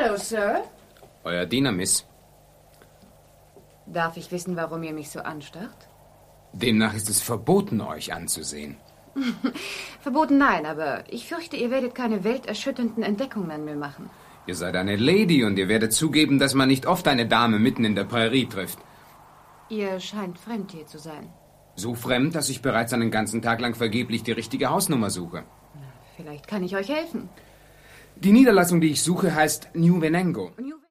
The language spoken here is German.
Hallo, Sir. Euer Diener, Miss. Darf ich wissen, warum ihr mich so anstarrt? Demnach ist es verboten, euch anzusehen. Verboten nein, aber ich fürchte, ihr werdet keine welterschütternden Entdeckungen an mir machen. Ihr seid eine Lady und ihr werdet zugeben, dass man nicht oft eine Dame mitten in der Prärie trifft. Ihr scheint fremd hier zu sein. So fremd, dass ich bereits einen ganzen Tag lang vergeblich die richtige Hausnummer suche. Vielleicht kann ich euch helfen. Die Niederlassung, die ich suche, heißt New Venango.